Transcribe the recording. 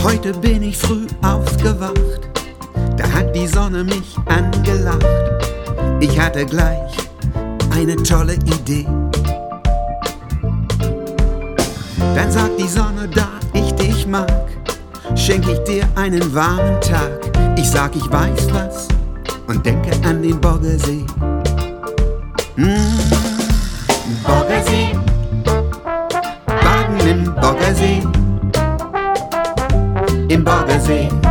Heute bin ich früh aufgewacht, da hat die Sonne mich angelacht. Ich hatte gleich eine tolle Idee. Dann sagt die Sonne, da ich dich mag, schenk ich dir einen warmen Tag. Ich sag, ich weiß was und denke an den Boggersee. Boggersee, baden im Boggersee, im Boggersee.